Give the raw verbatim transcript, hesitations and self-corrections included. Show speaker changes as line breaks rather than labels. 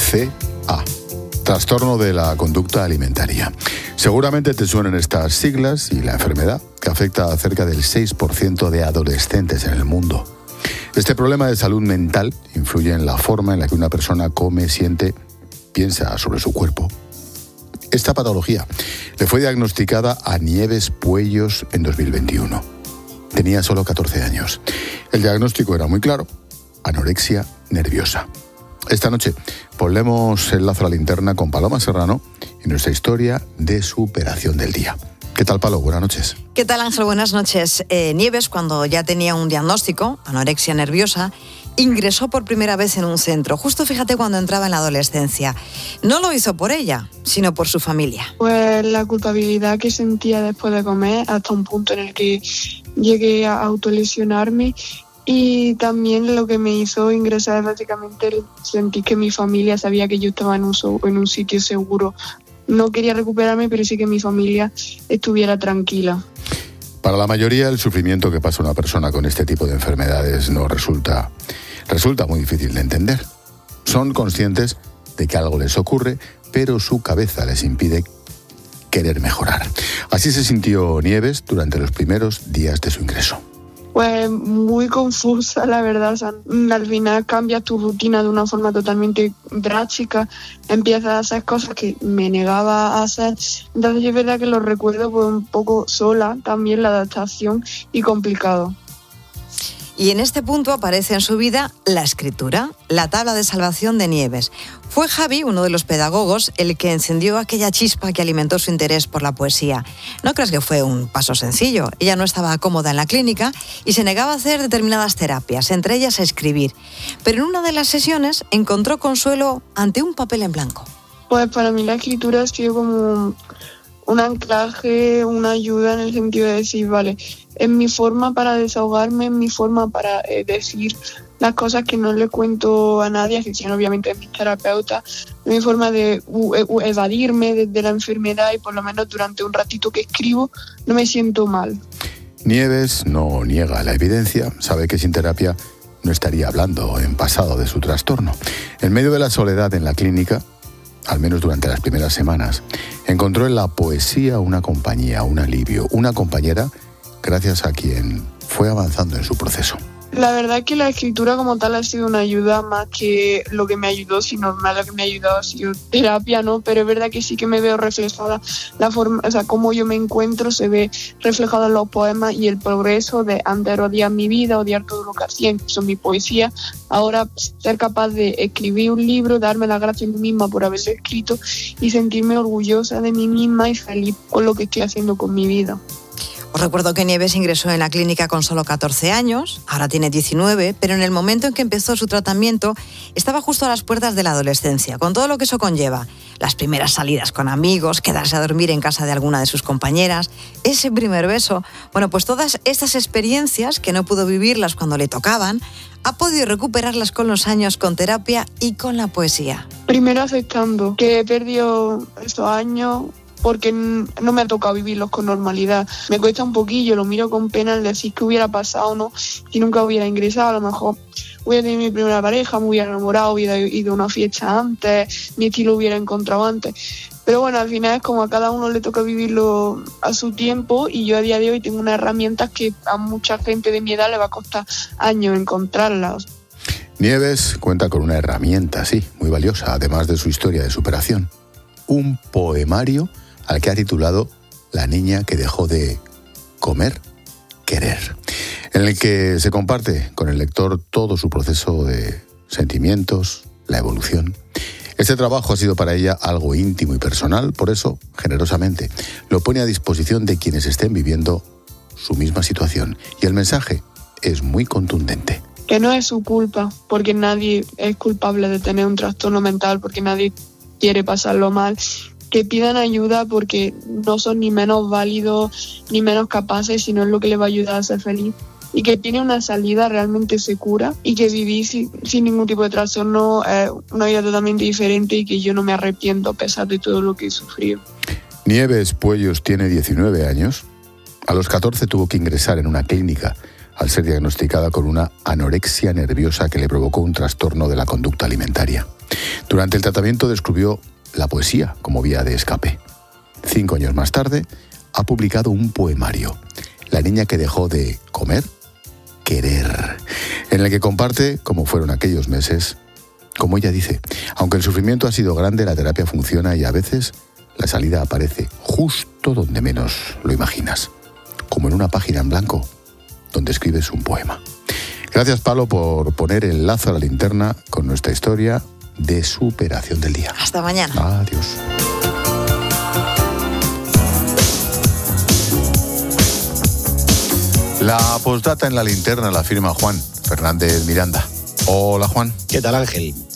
C A. Trastorno de la conducta alimentaria. Seguramente te suenan estas siglas y la enfermedad que afecta a cerca del seis por ciento de adolescentes en el mundo. Este problema de salud mental influye en la forma en la que una persona come, siente, piensa sobre su cuerpo. Esta patología le fue diagnosticada a Nieves Puellos en dos mil veintiuno. Tenía solo catorce años. El diagnóstico era muy claro: anorexia nerviosa. Esta noche ponemos el lazo a la linterna con Paloma Serrano y nuestra historia de superación del día. ¿Qué tal, Palo? Buenas noches.
¿Qué tal, Ángel? Buenas noches. Eh, Nieves, cuando ya tenía un diagnóstico, anorexia nerviosa, ingresó por primera vez en un centro, justo fíjate cuando entraba en la adolescencia. No lo hizo por ella, sino por su familia.
Pues la culpabilidad que sentía después de comer, hasta un punto en el que llegué a autolesionarme. Y también lo que me hizo ingresar básicamente sentí que mi familia sabía que yo estaba en un, en un sitio seguro. No quería recuperarme, pero sí que mi familia estuviera tranquila.
Para la mayoría, el sufrimiento que pasa una persona con este tipo de enfermedades no resulta, resulta muy difícil de entender. Son conscientes de que algo les ocurre, pero su cabeza les impide querer mejorar. Así se sintió Nieves durante los primeros días de su ingreso.
Pues muy confusa, la verdad. O sea, al final cambias tu rutina de una forma totalmente drástica, empiezas a hacer cosas que me negaba a hacer. Entonces es verdad que lo recuerdo pues, un poco sola, también la adaptación y complicado.
Y en este punto aparece en su vida la escritura, la tabla de salvación de Nieves. Fue Javi, uno de los pedagogos, el que encendió aquella chispa que alimentó su interés por la poesía. No creas que fue un paso sencillo. Ella no estaba cómoda en la clínica y se negaba a hacer determinadas terapias, entre ellas a escribir. Pero en una de las sesiones encontró consuelo ante un papel en blanco.
Pues para mí la escritura ha sido como un anclaje, una ayuda en el sentido de decir, vale, es mi forma para desahogarme, es mi forma para eh, decir las cosas que no le cuento a nadie, que son obviamente mis terapeutas, es mi forma de uh, uh, evadirme de, de la enfermedad y por lo menos durante un ratito que escribo no me siento mal.
Nieves no niega la evidencia, sabe que sin terapia no estaría hablando en pasado de su trastorno. En medio de la soledad en la clínica, al menos durante las primeras semanas, encontró en la poesía una compañía, un alivio, una compañera gracias a quien fue avanzando en su proceso.
La verdad es que la escritura como tal ha sido una ayuda más que lo que me ayudó, sino más lo que me ha ayudado ha sido terapia, ¿no? Pero es verdad que sí que me veo reflejada, la forma, o sea, cómo yo me encuentro se ve reflejado en los poemas y el progreso de antes era odiar mi vida, odiar todo lo que hacía, incluso mi poesía. Ahora ser capaz de escribir un libro, darme las gracias a mí misma por haberlo escrito y sentirme orgullosa de mí misma y feliz con lo que estoy haciendo con mi vida.
Os recuerdo que Nieves ingresó en la clínica con solo catorce años, ahora tiene diecinueve, pero en el momento en que empezó su tratamiento estaba justo a las puertas de la adolescencia, con todo lo que eso conlleva. Las primeras salidas con amigos, quedarse a dormir en casa de alguna de sus compañeras, ese primer beso. Bueno, pues todas estas experiencias que no pudo vivirlas cuando le tocaban, ha podido recuperarlas con los años, con terapia y con la poesía.
Primero aceptando que he perdido estos años porque no me ha tocado vivirlos con normalidad. Me cuesta un poquillo, lo miro con pena el decir qué hubiera pasado, ¿no? Si nunca hubiera ingresado, a lo mejor hubiera tenido mi primera pareja, me hubiera enamorado, hubiera ido a una fiesta antes, mi estilo hubiera encontrado antes. Pero bueno, al final es como a cada uno le toca vivirlo a su tiempo y yo a día de hoy tengo unas herramientas que a mucha gente de mi edad le va a costar años encontrarlas.
Nieves cuenta con una herramienta, sí, muy valiosa, además de su historia de superación. Un poemario al que ha titulado La niña que dejó de comer, querer, en el que se comparte con el lector todo su proceso de sentimientos, la evolución. Este trabajo ha sido para ella algo íntimo y personal, por eso, generosamente, lo pone a disposición de quienes estén viviendo su misma situación. Y el mensaje es muy contundente.
Que no es su culpa, porque nadie es culpable de tener un trastorno mental, porque nadie quiere pasarlo mal. Que pidan ayuda porque no son ni menos válidos ni menos capaces, sino es lo que les va a ayudar a ser feliz. Y que tiene una salida realmente segura y que vivir sin, sin ningún tipo de trastorno es eh, una vida totalmente diferente y que yo no me arrepiento a pesar de todo lo que he sufrido.
Nieves Puellos tiene diecinueve años. A los catorce tuvo que ingresar en una clínica al ser diagnosticada con una anorexia nerviosa que le provocó un trastorno de la conducta alimentaria. Durante el tratamiento descubrió la poesía como vía de escape. Cinco años más tarde, ha publicado un poemario, La niña que dejó de comer, querer, en el que comparte cómo fueron aquellos meses. Como ella dice, aunque el sufrimiento ha sido grande, la terapia funciona y a veces la salida aparece justo donde menos lo imaginas, como en una página en blanco donde escribes un poema. Gracias, Palo, por poner el lazo a la linterna con nuestra historia de superación del día.
Hasta mañana.
Adiós. La postdata en la linterna la firma Juan Fernández Miranda. Hola, Juan.
¿Qué tal, Ángel?